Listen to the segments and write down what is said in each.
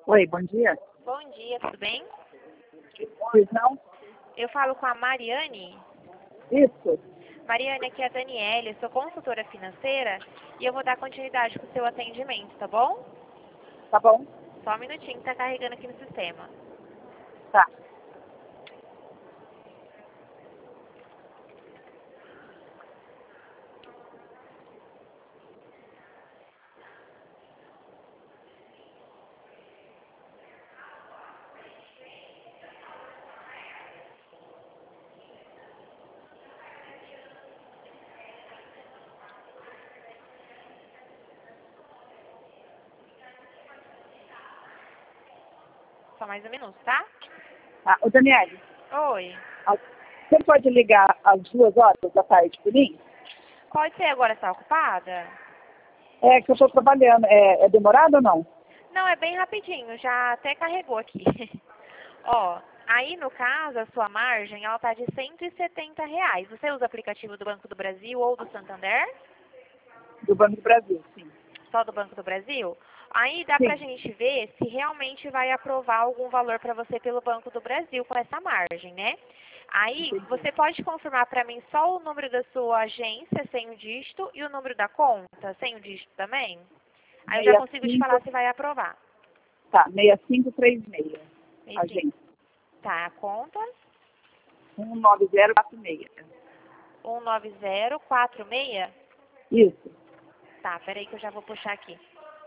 Oi, bom dia. Bom dia, tudo bem? Pois não? Eu falo com a Mariane. Isso. Mariane, aqui é a Daniele, sou consultora financeira e eu vou dar continuidade para o seu atendimento, tá bom? Tá bom? Só um minutinho que tá carregando aqui no sistema. Tá. Só mais um minuto, tá? Ah, ô Daniele, Oi. você pode ligar às 2 horas da tarde por mim? Pode ser agora, tá ocupada? É que eu estou trabalhando. É demorado ou não? Não, é bem rapidinho, já até carregou aqui. Ó, aí no caso, a sua margem, ela tá de R$ 170. Você usa o aplicativo do Banco do Brasil ou do Santander? Do Banco do Brasil, sim. Só do Banco do Brasil? Aí dá pra Sim. gente ver se realmente vai aprovar algum valor para você pelo Banco do Brasil com essa margem, né? Aí Entendi. você pode confirmar para mim só o número da sua agência sem o dígito e o número da conta sem o dígito também? Aí eu já consigo te 65, falar se vai aprovar. tá, 6536. E sim. Agente. Tá, a conta 19046. 19046. Isso. Tá, peraí que eu já vou puxar aqui.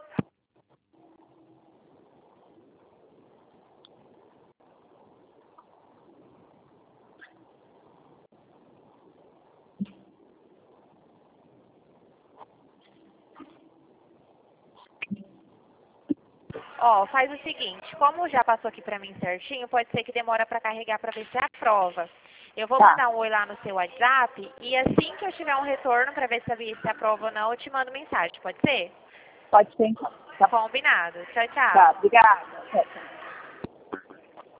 Ó, faz o seguinte, como já passou aqui pra mim certinho, pode ser que demora pra carregar pra ver se aprova. Eu vou Tá. mandar um oi lá no seu WhatsApp e assim que eu tiver um retorno pra ver se aprova ou não, eu te mando mensagem, pode ser? Pode ser então. Tá, Combinado. Tchau, tá, tchau. obrigada. Tchau, tchau.